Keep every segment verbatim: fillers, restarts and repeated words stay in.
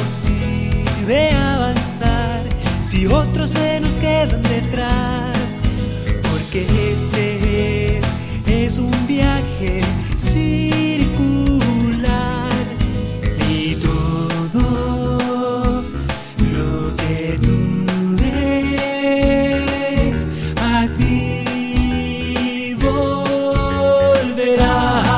nos sirve avanzar si otros se nos quedan detrás? Porque este es, es un viaje circular y todo lo que tú des a ti volverá.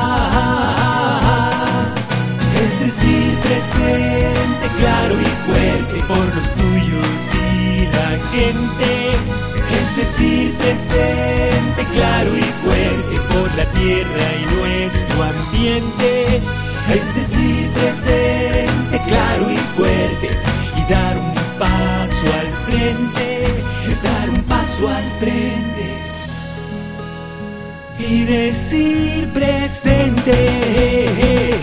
Es decir, presente, claro y fuerte por los tuyos y la gente. Es decir, presente, claro y fuerte por la tierra y nuestro ambiente. Es decir, presente, claro y fuerte y dar un paso al frente. Es dar un paso al frente y decir presente.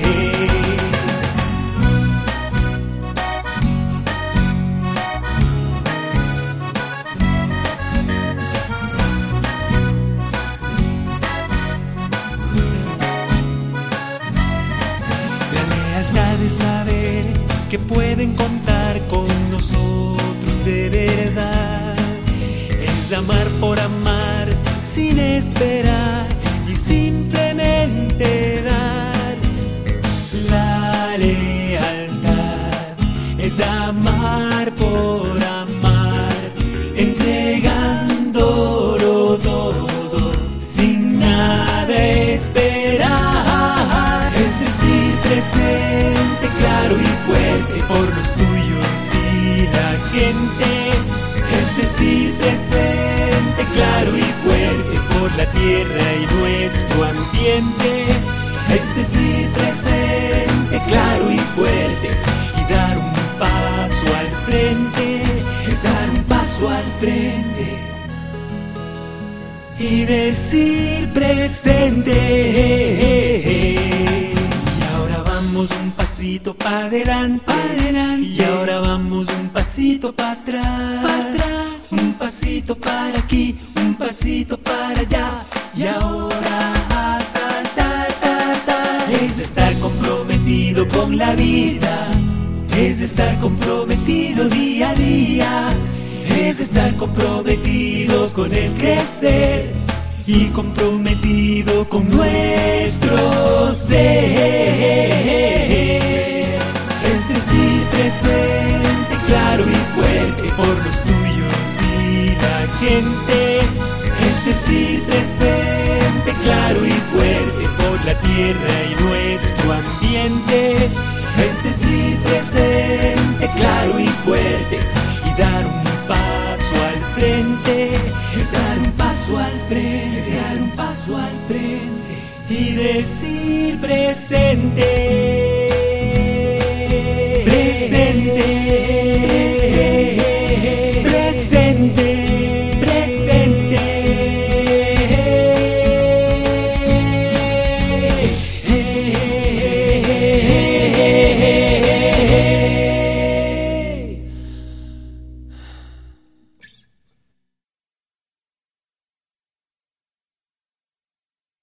Saber que pueden contar con nosotros de verdad es amar por amar sin esperar y simplemente dar. La lealtad es amar por amar, entregándolo todo sin nada esperar. Es decir, presente, claro y fuerte por los tuyos y la gente. Es decir, presente, claro y fuerte por la tierra y nuestro ambiente. Es decir, presente, claro y fuerte y dar un paso al frente. Es dar un paso al frente y decir presente. Un pasito para adelante, pa adelante, y ahora vamos un pasito para atrás, pa atrás, un pasito para aquí, un pasito para allá, y ahora a saltar, ta, ta. Es estar comprometido con la vida, es estar comprometido día a día, es estar comprometidos con el crecer y comprometido con nuestro ser. Es decir, presente, claro y fuerte por los tuyos y la gente. Es decir, presente, claro y fuerte por la tierra y nuestro ambiente. Es decir, presente, claro y fuerte y dar un paso al frente. Es dar un paso al frente, es dar un paso al frente y decir presente, presente, presente.